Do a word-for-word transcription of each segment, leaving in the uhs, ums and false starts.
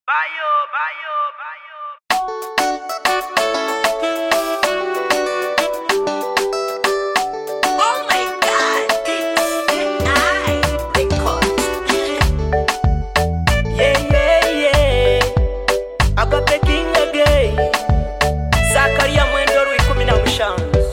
Bayo, bayo, bayo. Oh my God, it's I record. Yeah, yeah, yeah. I got the king again. Zakaria mwendo rw'ikumi na mushanzu.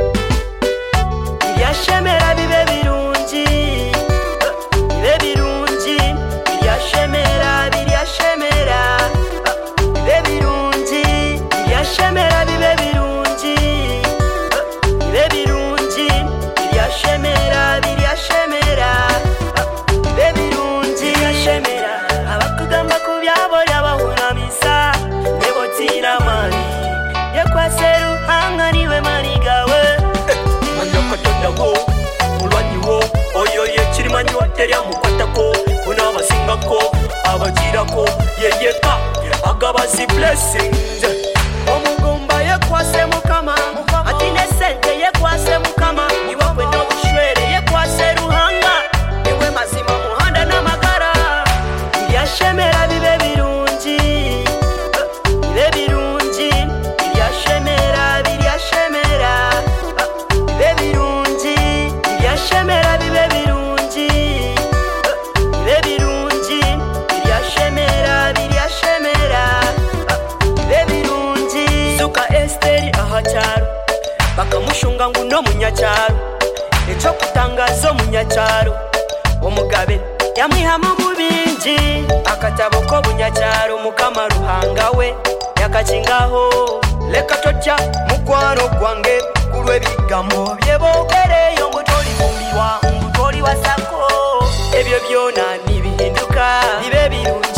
Ibyashemera bibe birungi. Bibe birungi. Ibyashemera biryashemera. Bibe birungi. Ibyashemera bibe birungi. Bibe birungi. Ibyashemera biryashemera. Bibe birungi. Ibyashemera. Abakugamba kubyabo yabahunamisa. Nebo tira mani. Yekwaseru hangariwe manigawe. Manyokotondago mulwanyiwo oyo yekirimanyi waterya mukwatako unabasingako abagirako yeyeka agabazi blessings omugumba yekwase mukama ati ne sente yekwase mukama niwe kwenda obushwere yekwase ruhanga niwe mazima muhanda n'amagara ibyashemera bibe birungi bibe birungi ibyashemera biryashemera bibe birungi ibyashemera bibe birungi bibe birungi ibyashemera biryashemera bibe birungi suka Esteri ahacyaro bakamushunga ngo uno munyacyaro icyo kutangaza munyacyaro umugabe yamwihamo mubingi akatabo ko bunyacyaro mukama ruhanga we yakakingaho leka totya mukwano gwange kulwe bigambo byebogereyo ngo toli mumbiwa ngo toli wasako ebyo byona nibihinduka bibe birungi